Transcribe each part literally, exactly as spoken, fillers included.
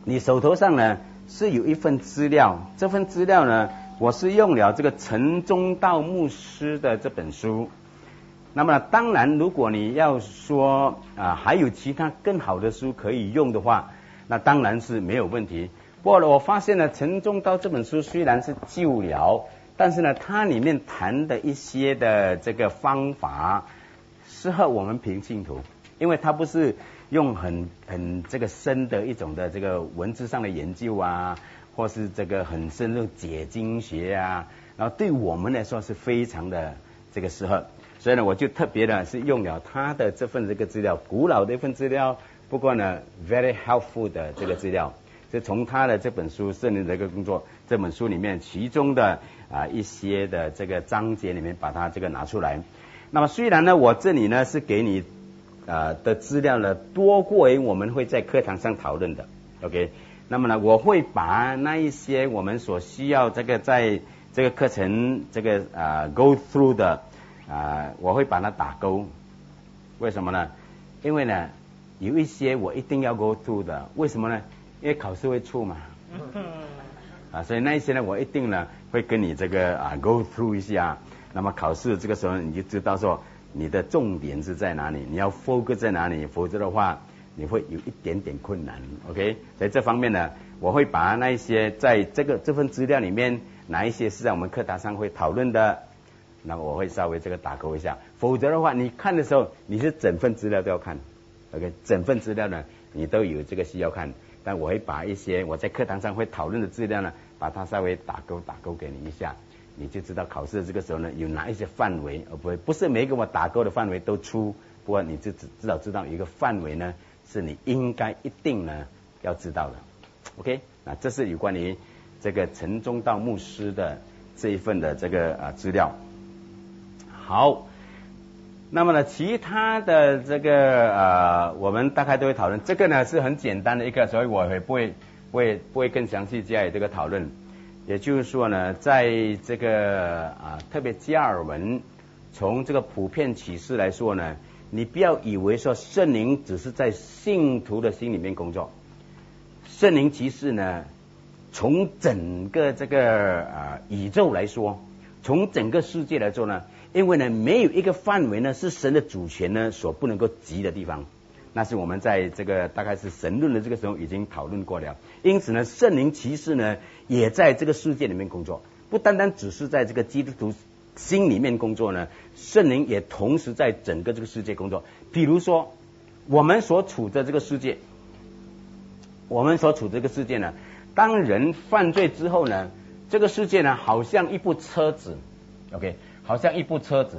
你手头上呢是有一份资料，这份资料呢，我是用了这个陈忠道牧师的这本书。那么当然，如果你要说啊还有其他更好的书可以用的话，那当然是没有问题。不过我发现呢，陈忠道这本书虽然是旧了，但是呢，它里面谈的一些的这个方法适合我们平信徒，因为它不是用很很这个深的一种的这个文字上的研究啊，或是这个很深入解经学啊，然后对我们来说是非常的这个适合。所以呢，我就特别的是用了他的这份这个资料，古老的一份资料，不过呢 very helpful 的这个资料，是从他的这本书《圣灵的一个工作》这本书里面其中的啊一些的这个章节里面把它这个拿出来。那么虽然呢，我这里呢是给你啊的资料呢多过于我们会在课堂上讨论的 ，OK？ 那么呢，我会把那一些我们所需要这个在这个课程这个啊 go through 的。啊、呃，我会把它打勾，为什么呢？因为呢，有一些我一定要 go through 的，为什么呢？因为考试会出嘛，啊，所以那一些呢，我一定呢会跟你这个啊 go through 一下。那么考试这个时候你就知道说你的重点是在哪里，你要 focus 在哪里，否则的话你会有一点点困难 ，OK？ 在这方面呢，我会把那一些在这个这份资料里面，哪一些是在我们课堂上会讨论的。那么我会稍微这个打勾一下，否则的话，你看的时候你是整份资料都要看 ，OK？ 整份资料呢，你都有这个需要看，但我会把一些我在课堂上会讨论的资料呢，把它稍微打勾打勾给你一下，你就知道考试的这个时候呢，有哪一些范围，而不会不是每一个我打勾的范围都出，不过你就至至少知道有一个范围呢，是你应该一定呢要知道的 ，OK？ 那这是有关于这个陈忠道牧师的这一份的这个啊资料。好，那么呢，其他的这个呃，我们大概都会讨论。这个呢是很简单的一个，所以我也不会不会不会更详细加以这个讨论。也就是说呢，在这个啊，特别加尔文从这个普遍启示来说呢，你不要以为说圣灵只是在信徒的心里面工作，圣灵其实呢，从整个这个啊宇宙来说，从整个世界来说呢。因为呢，没有一个范围呢是神的主权呢所不能够及的地方，那是我们在这个大概是神论的这个时候已经讨论过了。因此呢，圣灵其实呢也在这个世界里面工作，不单单只是在这个基督徒心里面工作呢，圣灵也同时在整个这个世界工作。比如说，我们所处的这个世界，我们所处的这个世界呢，当人犯罪之后呢，这个世界呢好像一部车子 ，OK。好像一部车子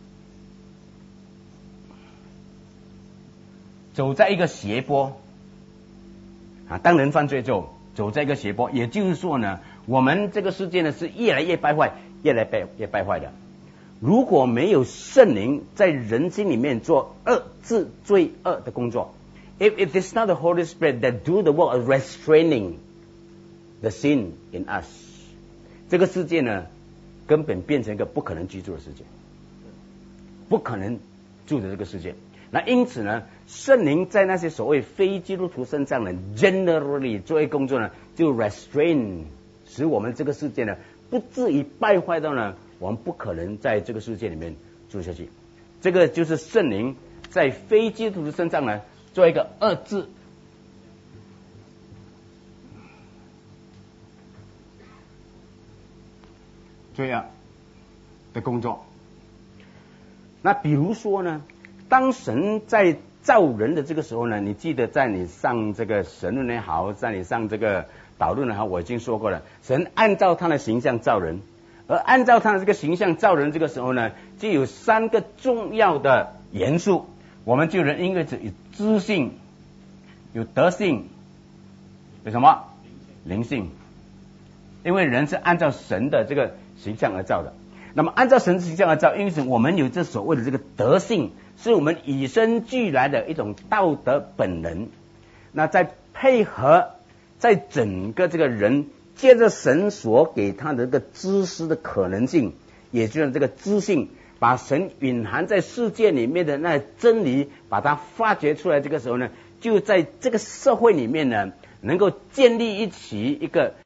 走在一个斜坡啊，当人犯罪之后走在一个斜坡，也就是说呢，我们这个世界呢是越来越败坏，越来越越败坏的。如果没有圣灵在人心里面做恶治罪恶的工作 ，if it is not the Holy Spirit that do the work of restraining the sin in us， 这个世界呢。根本变成一个不可能居住的世界，不可能住的这个世界。那因此呢，圣灵在那些所谓非基督徒身上呢 ，generally 作为工作呢，就 restrain， 使我们这个世界呢，不至于败坏到呢，我们不可能在这个世界里面住下去。这个就是圣灵在非基督徒身上呢，做一个遏制。这样的工作，那比如说呢，当神在造人的这个时候呢，你记得在你上这个神论也好，在你上这个导论也好，我已经说过了，神按照他的形象造人，而按照他的这个形象造人这个时候呢，就有三个重要的元素，我们就人应该是有知性，有德性，有什么灵性，因为人是按照神的这个形象而造的。那么按照神的形象而造，因此我们有这所谓的这个德性，是我们与生俱来的一种道德本能。那再配合在整个这个人借着神所给他的这个知识的可能性，也就是这个知性，把神隐含在世界里面的那真理把它发掘出来，这个时候呢，就在这个社会里面呢， 能够建立一起一个